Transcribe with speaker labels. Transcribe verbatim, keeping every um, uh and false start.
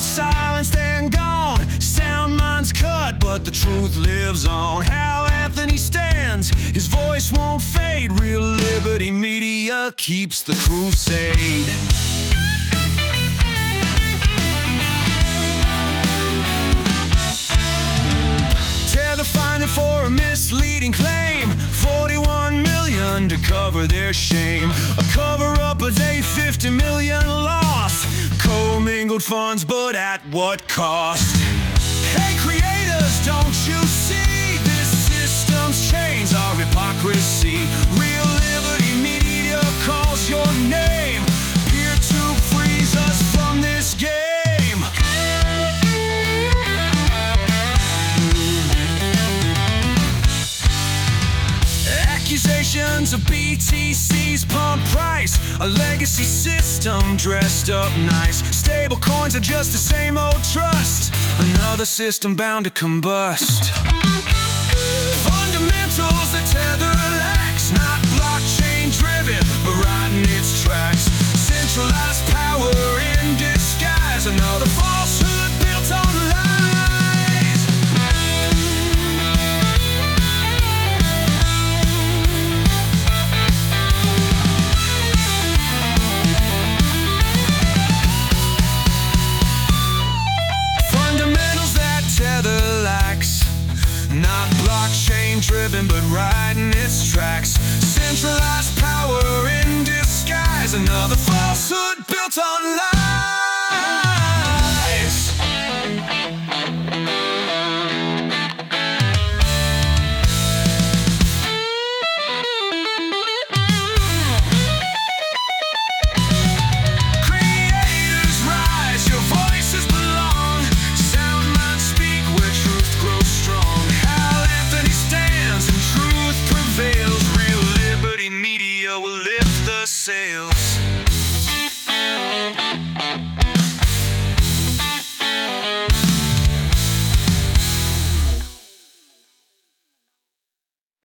Speaker 1: silenced and gone. Sound minds cut, but the truth lives on. How Anthony stands, his voice won't fade. Real Liberty Media keeps the crusade. Tether finding for a misleading claim, forty-one million to cover their shame. A cover-up of eight hundred fifty million lost. Commingled funds, but at what cost? Hey creators, don't you see? This system's chains are hypocrisy. Real Liberty Media calls your name, here to freeze us from this game. Accusations of B T C's pump price, a legacy system dressed up nice. Stable coins are just the same old trust, another system bound to combust. Fundamentals that Tether lacks, not blockchain driven, but riding its tracks. Centralized power in disguise, another falsehood built on lies. Not blockchain driven, but riding its tracks. Centralized power in disguise, another falsehood built on lies.